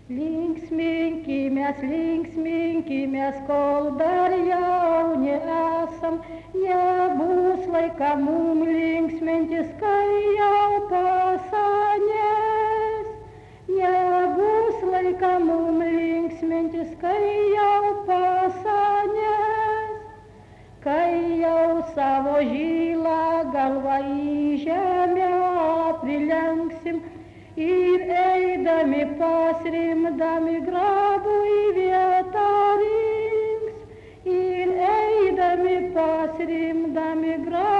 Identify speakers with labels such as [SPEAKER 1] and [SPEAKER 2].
[SPEAKER 1] Linksminkimės, kol dar jauni esam, nebus laika mum linksmintis, kai jau pasenės. Nebus laika mum linksmintis, kai jau pasenės. Kai jau savo žilą galvą į žemę prilenksim, ir eidami pasrimdami grabų į vietą rinks. Ir eidami pasrimdami grabų